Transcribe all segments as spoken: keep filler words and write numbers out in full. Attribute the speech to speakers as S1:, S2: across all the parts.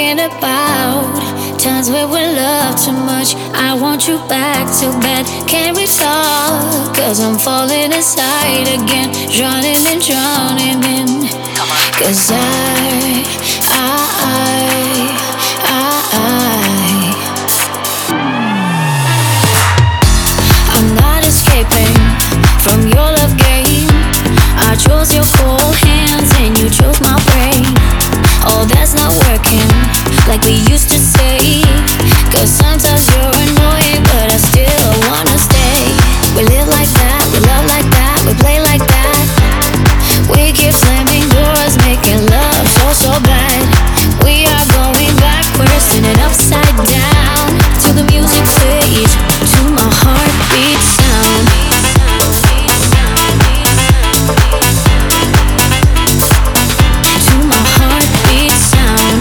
S1: thinking about times where we love too much. I want you back to bed. Can we talk? Cause I'm falling inside again, drowning and drowning in. Cause I, I, I, I, I'm not escaping from your love game. I chose your cold hands and you chose my brain. Oh, that's not working like we used to say. Cause sometimes you're annoying, but I still wanna stay. We live like that, we love like that, we play like that. We keep slamming doors, making love so, so bad. We are going backwards, turning upside down. Till the music plays, to my heartbeat sound. To my heartbeat sound.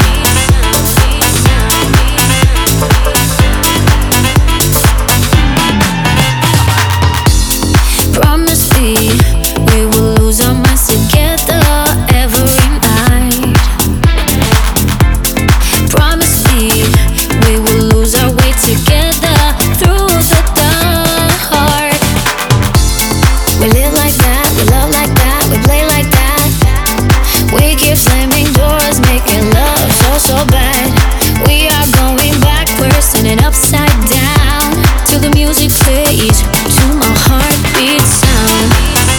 S1: Promise me we will lose our minds together every night. Promise me we will lose our way together through the dark. We live like that, we love like that, we play like that. We keep slamming doors, making love so, so bad. We are going backwards, turning upside down. Till the music plays, to my heartbeat sound.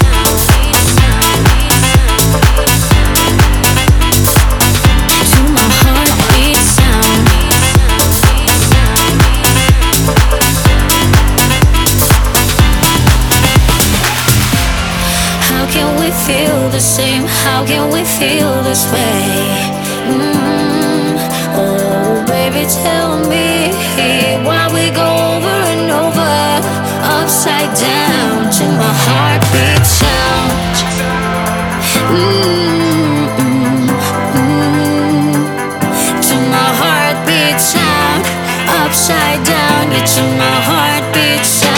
S1: To my heartbeat sound. How can we feel the same? How can we feel this way? Mm. Oh, baby, tell me why we go over and over, upside down, to my heartbeat sound. Mm, mm, mm. To my heartbeat sound, upside down, yeah, to my heartbeat sound.